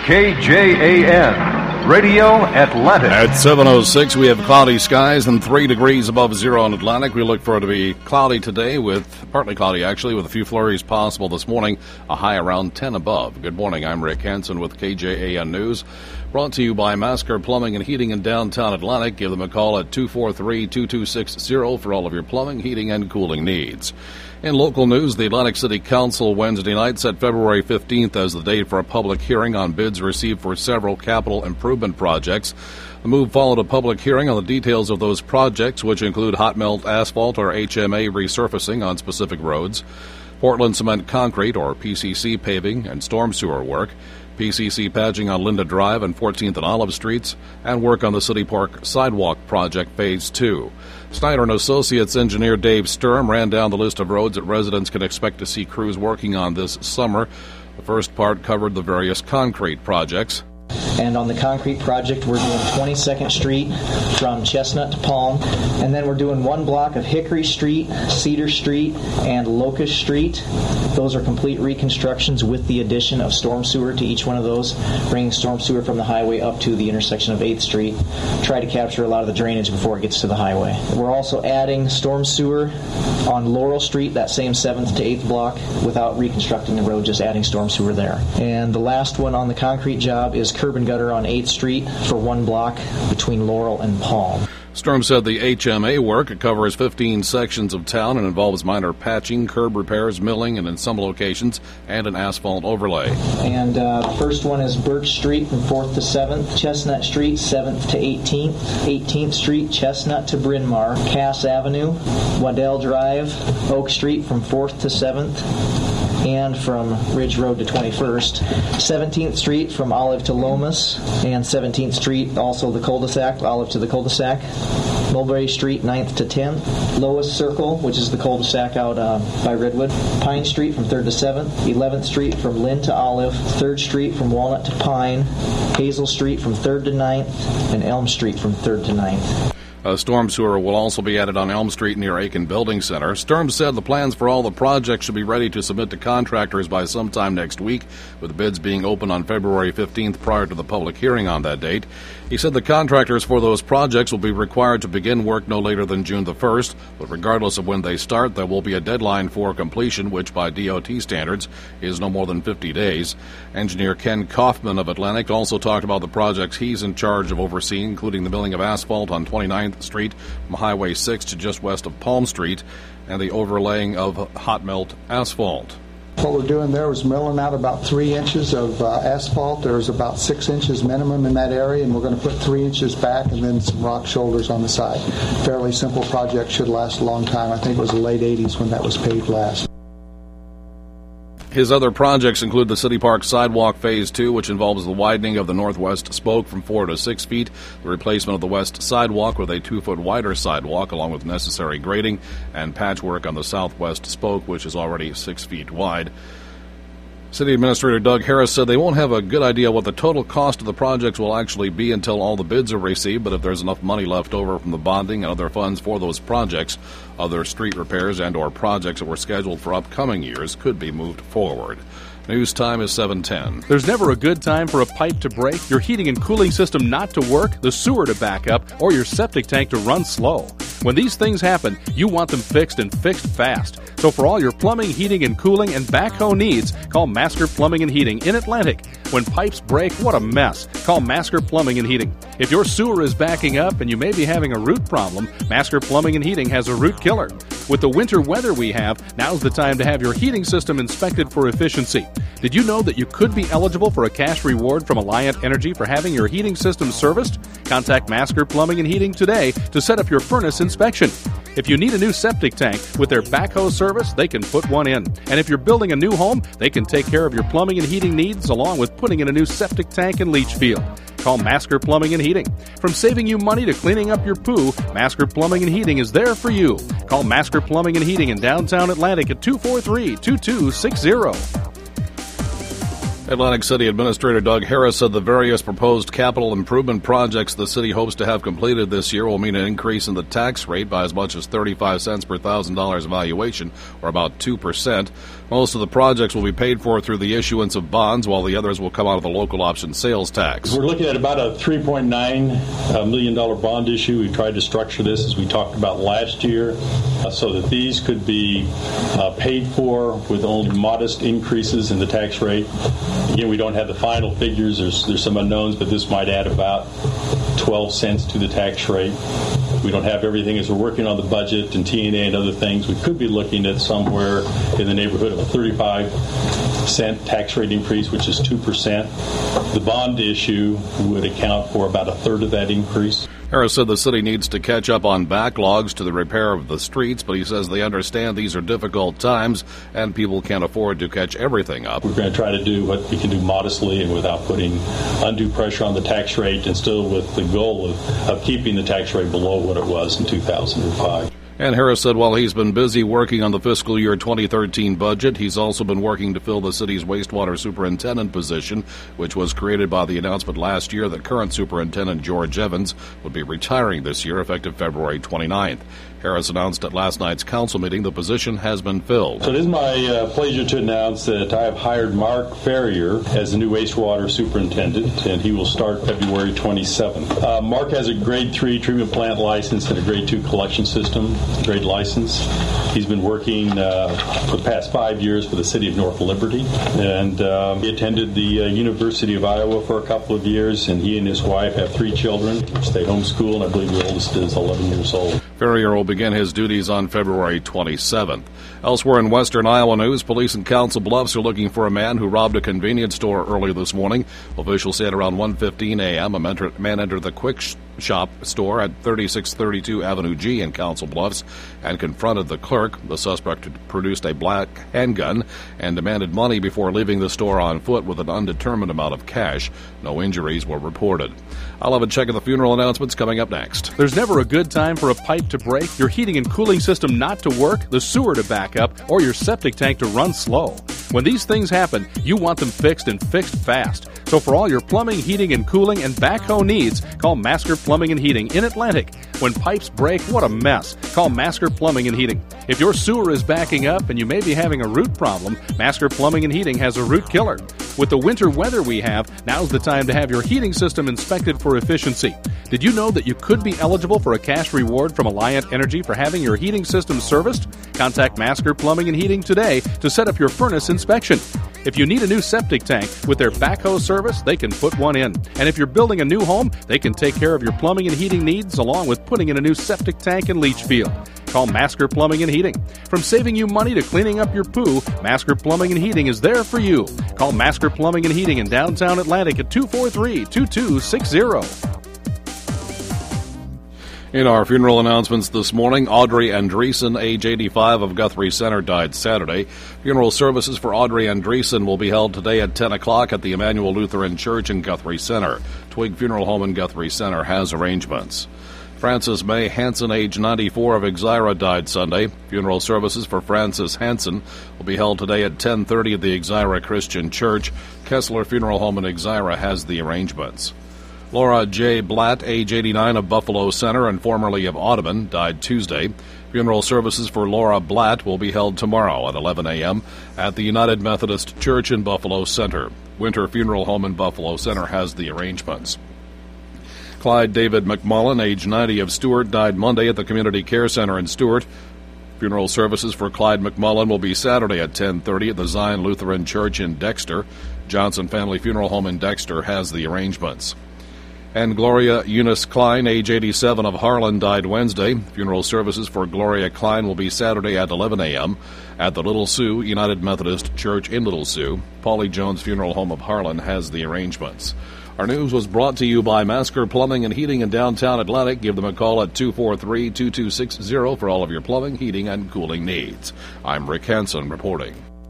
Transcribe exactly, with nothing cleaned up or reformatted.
K J A N, Radio Atlantic. At seven oh six, we have cloudy skies and three degrees above zero in Atlantic. We look for it to be cloudy today, with partly cloudy actually, with a few flurries possible this morning, a high around ten above. Good morning, I'm Rick Hansen with K J A N News. Brought to you by Masker Plumbing and Heating in downtown Atlantic. Give them a call at two four three, two two six zero for all of your plumbing, heating, and cooling needs. In local news, the Atlantic City Council Wednesday night set February fifteenth as the date for a public hearing on bids received for several capital improvement projects. The move followed a public hearing on the details of those projects, which include hot melt asphalt or H M A resurfacing on specific roads, Portland cement concrete or P C C paving and storm sewer work, P C C patching on Linda Drive and fourteenth and Olive Streets, and work on the City Park Sidewalk Project Phase two. Snyder and Associates engineer Dave Sturm ran down the list of roads that residents can expect to see crews working on this summer. The first part covered the various concrete projects. And on the concrete project, we're doing twenty-second Street from Chestnut to Palm. And then we're doing one block of Hickory Street, Cedar Street, and Locust Street. Those are complete reconstructions with the addition of storm sewer to each one of those, bringing storm sewer from the highway up to the intersection of eighth Street. Try to capture a lot of the drainage before it gets to the highway. We're also adding storm sewer on Laurel Street, that same seventh to eighth block, without reconstructing the road, just adding storm sewer there. And the last one on the concrete job is curb and gutter on eighth Street for one block between Laurel and Palm. Sturm said the H M A work covers fifteen sections of town and involves minor patching, curb repairs, milling, and in some locations, and an asphalt overlay. And uh, the first one is Birch Street from fourth to seventh, Chestnut Street, seventh to eighteenth, eighteenth Street, Chestnut to Bryn Mawr, Cass Avenue, Waddell Drive, Oak Street from fourth to seventh, and from Ridge Road to twenty-first, seventeenth Street from Olive to Lomas, and seventeenth Street, also the cul-de-sac, Olive to the cul-de-sac, Mulberry Street, ninth to tenth, Lois Circle, which is the cul-de-sac out uh, by Redwood, Pine Street from third to seventh, eleventh Street from Lynn to Olive, third Street from Walnut to Pine, Hazel Street from third to ninth, and Elm Street from third to ninth. A storm sewer will also be added on Elm Street near Aiken Building Center. Sturm said the plans for all the projects should be ready to submit to contractors by sometime next week, with bids being open on February fifteenth prior to the public hearing on that date. He said the contractors for those projects will be required to begin work no later than June the first, but regardless of when they start, there will be a deadline for completion, which by D O T standards is no more than fifty days. Engineer Ken Kaufman of Atlantic also talked about the projects he's in charge of overseeing, including the milling of asphalt on twenty-ninth Street from Highway six to just west of Palm Street, and the overlaying of hot melt asphalt. What we're doing there is milling out about three inches of uh, asphalt. There's about six inches minimum in that area, and we're going to put three inches back and then some rock shoulders on the side. Fairly simple project, should last a long time. I think it was the late eighties when that was paved last. His other projects include the City Park Sidewalk Phase two, which involves the widening of the northwest spoke from four to six feet, the replacement of the west sidewalk with a two-foot wider sidewalk, along with necessary grading, and patchwork on the southwest spoke, which is already six feet wide. City Administrator Doug Harris said they won't have a good idea what the total cost of the projects will actually be until all the bids are received, but if there's enough money left over from the bonding and other funds for those projects, other street repairs and or projects that were scheduled for upcoming years could be moved forward. News time is seven ten. There's never a good time for a pipe to break, your heating and cooling system not to work, the sewer to back up, or your septic tank to run slow. When these things happen, you want them fixed and fixed fast. So for all your plumbing, heating, and cooling and backhoe needs, call Masker Plumbing and Heating in Atlantic. When pipes break, what a mess. Call Masker Plumbing and Heating. If your sewer is backing up and you may be having a root problem, Masker Plumbing and Heating has a root killer. With the winter weather we have, now's the time to have your heating system inspected for efficiency. Did you know that you could be eligible for a cash reward from Alliant Energy for having your heating system serviced? Contact Masker Plumbing and Heating today to set up your furnace inspection. If you need a new septic tank, with their backhoe service, they can put one in. And if you're building a new home, they can take care of your plumbing and heating needs along with putting in a new septic tank and leach field. Call Masker Plumbing and Heating. From saving you money to cleaning up your poo, Masker Plumbing and Heating is there for you. Call Masker Plumbing and Heating in downtown Atlantic at two four three, two two six zero. Atlantic City Administrator Doug Harris said the various proposed capital improvement projects the city hopes to have completed this year will mean an increase in the tax rate by as much as thirty-five cents per one thousand dollars valuation, or about two percent. Most of the projects will be paid for through the issuance of bonds, while the others will come out of the local option sales tax. We're looking at about a three point nine million dollars bond issue. We tried to structure this, as we talked about last year, uh, so that these could be uh, paid for with only modest increases in the tax rate. Again, we don't have the final figures. There's, there's some unknowns, but this might add about twelve cents to the tax rate. We don't have everything as we're working on the budget and T N A and other things. We could be looking at somewhere in the neighborhood of a thirty-five cent tax rate increase, which is two percent. The bond issue would account for about a third of that increase. Harris said the city needs to catch up on backlogs to the repair of the streets, but he says they understand these are difficult times and people can't afford to catch everything up. We're going to try to do what we can do modestly and without putting undue pressure on the tax rate, and still with the goal of, of keeping the tax rate below what it was in two thousand five. And Harris said while he's been busy working on the fiscal year twenty thirteen budget, he's also been working to fill the city's wastewater superintendent position, which was created by the announcement last year that current superintendent George Evans would be retiring this year, effective February twenty-ninth. Harris announced at last night's council meeting the position has been filled. So it is my uh, pleasure to announce that I have hired Mark Ferrier as the new wastewater superintendent, and he will start February twenty-seventh. Uh, Mark has a grade three treatment plant license and a grade two collection system grade license. He's been working uh, for the past five years for the city of North Liberty, and uh, he attended the uh, University of Iowa for a couple of years, and he and his wife have three children. They homeschool, and I believe the oldest is eleven years old. Ferrier will begin his duties on February twenty-seventh. Elsewhere in western Iowa news, police in Council Bluffs are looking for a man who robbed a convenience store early this morning. Officials say at around one fifteen a.m. a man entered the Quick Shop store at thirty-six thirty-two Avenue G in Council Bluffs and confronted the clerk. The suspect produced a black handgun and demanded money before leaving the store on foot with an undetermined amount of cash. No injuries were reported. I'll have a check of the funeral announcements coming up next. There's never a good time for a pipe to break, your heating and cooling system not to work, the sewer to back up, or your septic tank to run slow. When these things happen, you want them fixed and fixed fast. So for all your plumbing, heating, and cooling and backhoe needs, call Masker Plumbing and Heating in Atlantic. When pipes break, what a mess. Call Masker Plumbing and Heating. If your sewer is backing up and you may be having a root problem, Masker Plumbing and Heating has a root killer. With the winter weather we have, now's the time to have your heating system inspected for efficiency. Did you know that you could be eligible for a cash reward from Alliant Energy for having your heating system serviced? Contact Masker Plumbing and Heating today to set up your furnace inspection. If you need a new septic tank, with their backhoe service, they can put one in. And if you're building a new home, they can take care of your plumbing and heating needs along with putting in a new septic tank and leach field. Call Masker Plumbing and Heating. From saving you money to cleaning up your poo, Masker Plumbing and Heating is there for you. Call Masker Plumbing and Heating in downtown Atlantic at two four three, two two six zero. In our funeral announcements this morning, Audrey Andreessen, age eighty-five, of Guthrie Center, died Saturday. Funeral services for Audrey Andreessen will be held today at ten o'clock at the Emmanuel Lutheran Church in Guthrie Center. Twig Funeral Home in Guthrie Center has arrangements. Frances May Hansen, age ninety-four, of Exira, died Sunday. Funeral services for Frances Hansen will be held today at ten thirty at the Exira Christian Church. Kessler Funeral Home in Exira has the arrangements. Laura J. Blatt, age eighty-nine, of Buffalo Center and formerly of Audubon, died Tuesday. Funeral services for Laura Blatt will be held tomorrow at eleven a.m. at the United Methodist Church in Buffalo Center. Winter Funeral Home in Buffalo Center has the arrangements. Clyde David McMullen, age ninety, of Stewart, died Monday at the Community Care Center in Stewart. Funeral services for Clyde McMullen will be Saturday at ten thirty at the Zion Lutheran Church in Dexter. Johnson Family Funeral Home in Dexter has the arrangements. And Gloria Eunice Klein, age eighty-seven, of Harlan, died Wednesday. Funeral services for Gloria Klein will be Saturday at eleven a.m. at the Little Sioux United Methodist Church in Little Sioux. Paulie Jones Funeral Home of Harlan has the arrangements. Our news was brought to you by Masker Plumbing and Heating in downtown Atlantic. Give them a call at two four three, two two six zero for all of your plumbing, heating, and cooling needs. I'm Rick Hansen reporting.